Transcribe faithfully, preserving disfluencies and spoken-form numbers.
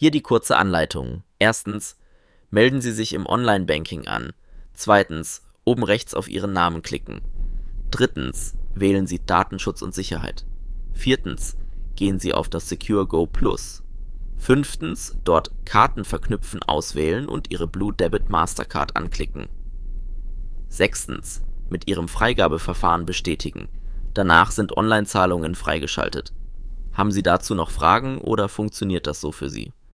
Hier die kurze Anleitung. Erstens, melden Sie sich im Online-Banking an. Zweitens, oben rechts auf Ihren Namen klicken. Drittens, wählen Sie Datenschutz und Sicherheit. Viertens, gehen Sie auf das SecureGo Plus. Fünftens, dort Karten verknüpfen auswählen und Ihre Blue Debit Mastercard anklicken. Sechstens, mit Ihrem Freigabeverfahren bestätigen. Danach sind Online-Zahlungen freigeschaltet. Haben Sie dazu noch Fragen oder funktioniert das so für Sie?